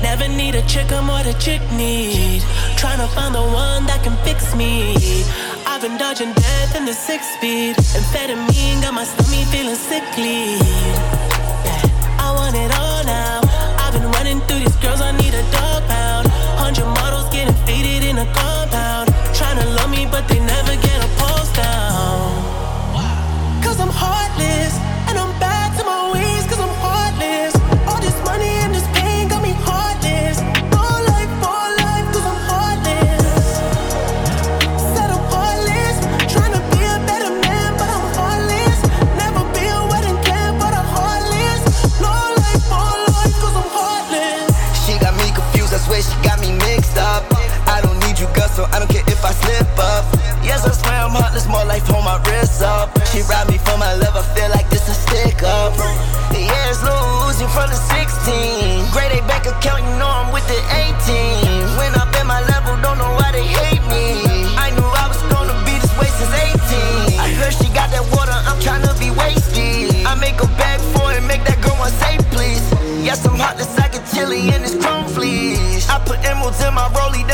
never need a chick, I'm what a chick need. Tryna find the one that can fix me. I've been dodging death in the 6-speed. Amphetamine got my stomach feeling sickly. Yeah, I want it all now. I've been running through these girls, I need a dog pound. 100 models getting faded in a compound. Tryna love me, but they never get a pulse down. Cause I'm heartless, and I'm back to my ways, cause I'm heartless. All this money and this pain got me heartless. More life, cause I'm heartless. Said I'm heartless, tryna be a better man, but I'm heartless. Never be a wedding plan, but I'm heartless. More life, cause I'm heartless. She got me confused, I swear she got me mixed up. I don't need you, girl, so I don't care if I slip up. Yes, I swear I'm heartless, more life, hold my wrist up. She robbed me for my love, I feel like this a stick up. Yeah, it's Lil Uzi from the 16. Grade A bank account, you know I'm with the 18. When up at my level, don't know why they hate me. I knew I was gonna be this way since 18. I heard she got that water, I'm tryna be wasted. I make a bag for it, make that girl want say please. Yes, I'm heartless, I get chilly in this chrome fleece. I put emeralds in my rollie,